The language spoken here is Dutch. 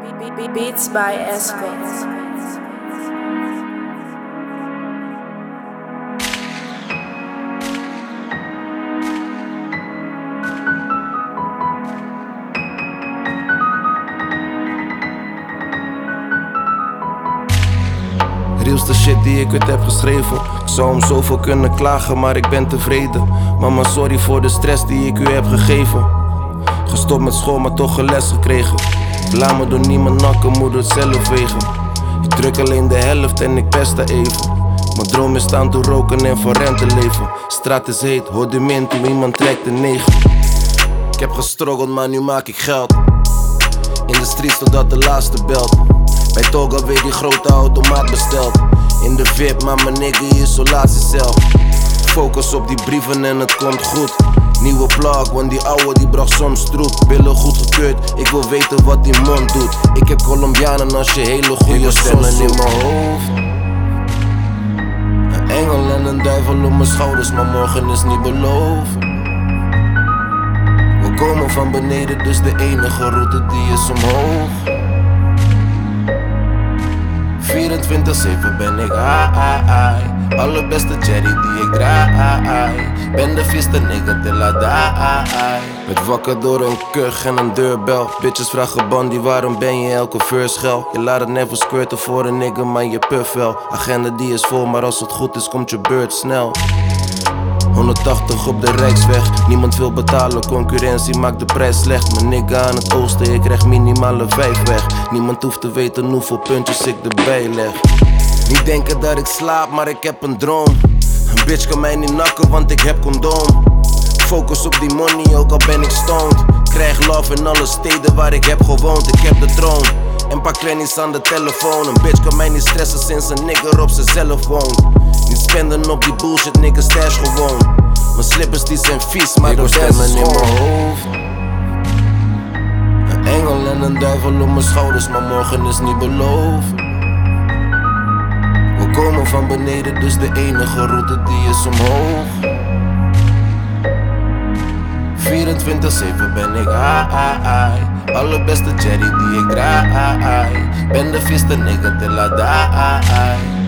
Beats by Esco. Realste shit die ik ooit heb geschreven. Ik zou om zoveel kunnen klagen, maar ik ben tevreden. Mama, sorry voor de stress die ik u heb gegeven. Gestopt met school, maar toch een les gekregen. Laat me door niemand nakken, moet het zelf wegen. Ik druk alleen de helft en ik pest er even. Mijn droom is staan te roken en voor rente leven. Straat is heet, hoor de min toen iemand trekt de 9. Ik heb gestruggeld, maar nu maak ik geld. In de streets totdat de laatste belt. Bij Toga weer die grote automaat besteld. In de VIP, maar mijn nigga isolatiecel. Focus op die brieven en het komt goed. Nieuwe plug, want die ouwe die bracht soms troep. Billen goed gekeurd, ik wil weten wat die mond doet. Ik heb Colombianen als je hele goede stemmen in mijn hoofd. Een engel en een duivel op mijn schouders, maar morgen is niet beloofd. We komen van beneden, dus de enige route die is omhoog. 24/7 ben ik high. Allerbeste cherry die ik draai. Ben de vieste nigga till I die. Werd wakker door een kuch en een deurbel. Bitches vragen Bandy, waarom ben je elke verschel? Je laat het never squirten voor een nigga, maar je puff wel. Agenda die is vol, maar als het goed is komt je beurt snel. 180 op de Rijksweg, niemand wil betalen, concurrentie maakt de prijs slecht. Mijn nigga aan het oosten, ik krijg minimale 5 weg. Niemand hoeft te weten hoeveel puntjes ik erbij leg. Niet denken dat ik slaap, maar ik heb een droom. Een bitch kan mij niet nakken, want ik heb condoom. Focus op die money, ook al ben ik stoned. Krijg love in alle steden waar ik heb gewoond, ik heb de troon. En paar krennies aan de telefoon. Een bitch kan mij niet stressen sinds een nigger op zichzelf woont. Niet spenden op die bullshit, nigga stash gewoon. Mijn slippers die zijn vies, maar de stemmen in mijn hoofd. Een engel en een duivel op mijn schouders, maar morgen is niet beloofd. We komen van beneden, dus de enige route die is omhoog. 24/7 ben ik high. Allerbeste cherry die ik draai. Ben de vieste nigga till I die.